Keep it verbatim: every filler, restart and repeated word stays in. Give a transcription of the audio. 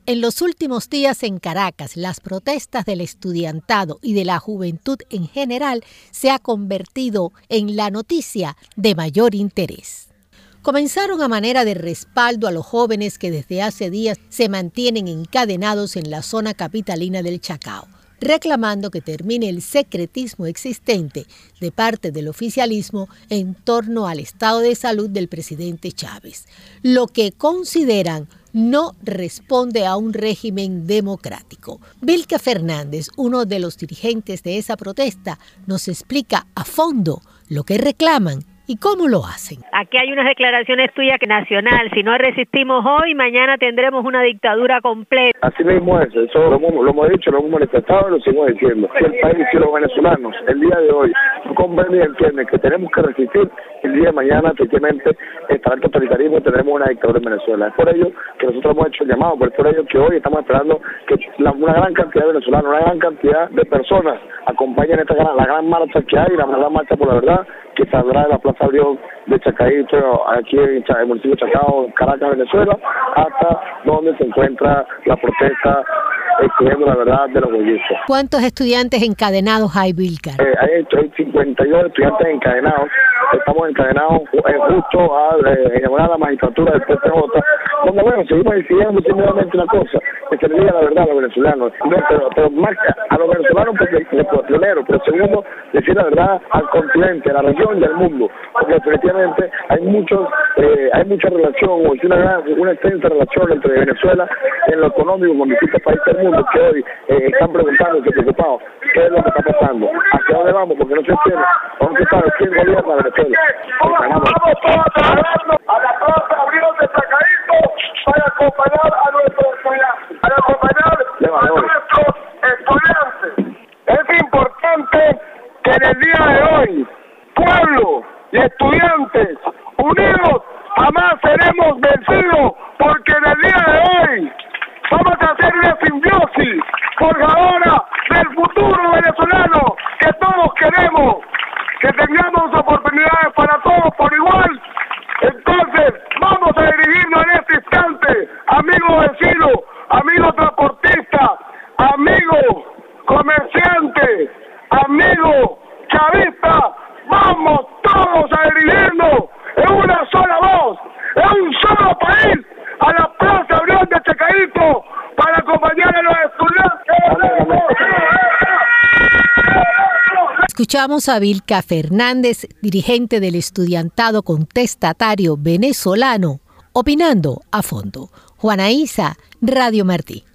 En los últimos días en Caracas, las protestas del estudiantado y de la juventud en general se ha convertido en la noticia de mayor interés. Comenzaron a manera de respaldo a los jóvenes que desde hace días se mantienen encadenados en la zona capitalina del Chacao, reclamando que termine el secretismo existente de parte del oficialismo en torno al estado de salud del presidente Chávez, lo que consideran no responde a un régimen democrático. Vilca Fernández, uno de los dirigentes de esa protesta, nos explica a fondo lo que reclaman y cómo lo hacen. Aquí hay unas declaraciones tuyas que nacional, si no resistimos hoy, mañana tendremos una dictadura completa. Así mismo es, eso lo hemos, lo hemos dicho, lo hemos manifestado y lo seguimos diciendo. Si el país, si los venezolanos, el día de hoy, no comprenden y entienden que tenemos que resistir, el día de mañana, efectivamente, estará el totalitarismo y tendremos una dictadura en Venezuela. Es por ello que nosotros hemos hecho el llamado, pero es por ello que hoy estamos esperando que la, una gran cantidad de venezolanos, una gran cantidad de personas acompañen esta gran, la gran marcha que hay, la gran marcha por la verdad, que saldrá de la Plaza Abrión de Chacaito, aquí en el municipio de Chacao, Caracas, Venezuela, hasta donde se encuentra la protesta exigiendo la verdad de los bollistas. ¿Cuántos estudiantes encadenados hay, Vilca? Eh, hay, hay cincuenta y dos estudiantes encadenados. Estamos encadenados eh, justo a eh, a la magistratura del P T J, donde, bueno, seguimos exigiendo simplemente una cosa, que se le diga la verdad a los venezolanos. No, pero, pero más a los venezolanos, porque, primero, pero segundo, decir la verdad al continente, a la región y al mundo, porque definitivamente hay muchos, eh, hay mucha relación, o una, gran, una extensa relación entre Venezuela en lo económico con distintos países del mundo que hoy eh, están preguntándose, preocupados, qué es lo que está pasando, hacia dónde vamos, porque no se entiende, no se sabe quién gobierna Venezuela. Vamos todos a la Plaza Abrión de Chacaito para acompañar a nuestros estudiantes, para acompañar a nuestros estudiantes. Es importante que en el día de hoy, pueblo y estudiantes unidos jamás seremos vencidos, porque en el día de hoy vamos a hacer una simbiosis forjadora del futuro venezolano que todos queremos, que tengamos oportunidades para todos por igual. Entonces vamos a dirigirnos en este instante, amigos vecinos, amigos transportistas, amigos comerciantes, amigos chavistas, vamos todos a dirigirnos en una sola voz, en un solo país, a la Plaza Abrión de Chacaito, para acompañar a los estudiantes. Escuchamos a Vilca Fernández, dirigente del estudiantado contestatario venezolano, opinando a fondo. Juana Isa, Radio Martí.